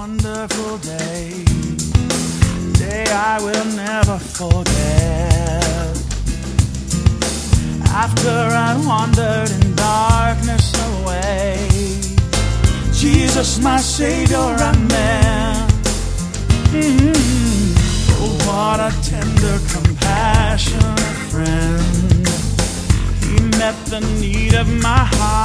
wonderful day, day I will never forget. After I wandered in darkness away, Jesus, my Savior, I met. Oh, what a tender, compassionate friend. He met the need of my heart.